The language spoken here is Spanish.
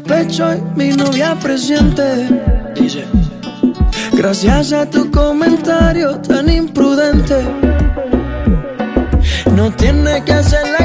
pecho y mi novia presiente. Dice: gracias a tu comentario tan imprudente, no tiene que hacer